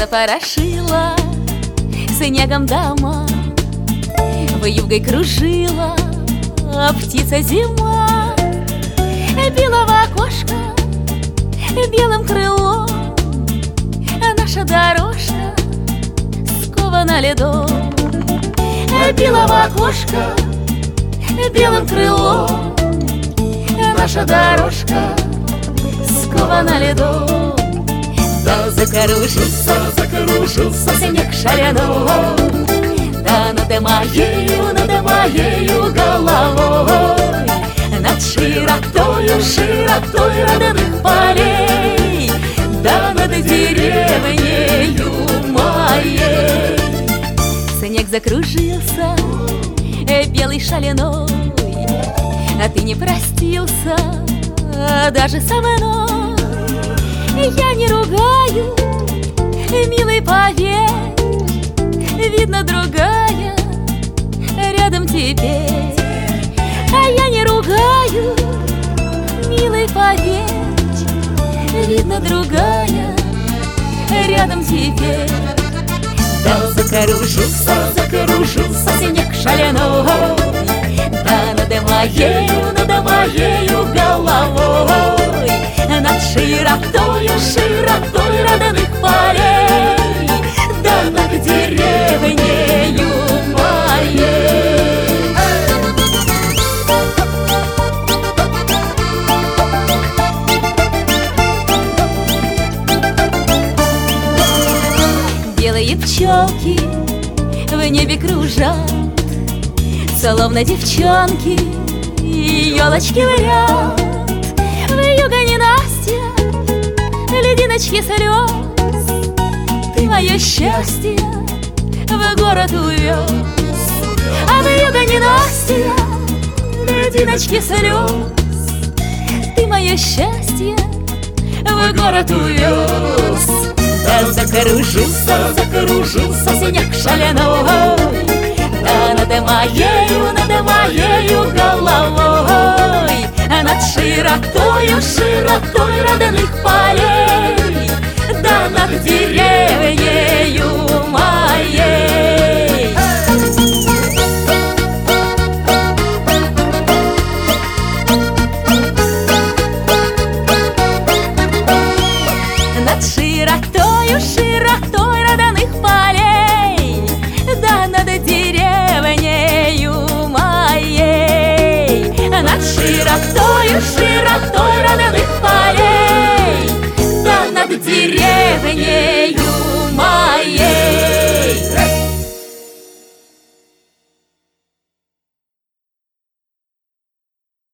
запорошила снегом дома, вьюгой кружила птица зима. Била в окошко белым крылом, наша дорожка скована льдом. Била в окошко белым крылом, наша дорожка скована льдом. Да закружился снег шаляной, да над моею головой, над широтою родных полей, да над деревнею моей. Снег закружился белый шаляной, а ты не простился даже со мной. Я не ругаю, милый, поверь, видно, другая рядом теперь. А я не ругаю, милый, поверь, видно, другая рядом теперь. Да закружился снег шаляной, да над моею головой, над широтою родных полей, да над деревнею моей. Белые пчелки в небе кружат, словно девчонки елочки в ряд. Вьюга ненастья, лединочки слез, ты мое счастье в город увез. А вьюга ненастья, лединочки слез, ты мое счастье в город увез. Да закружился снег шаляной, да над моею головой, над широтою родных полей, да над деревнею моей. Над широтою родных полей, да над деревнею моей. Над широтою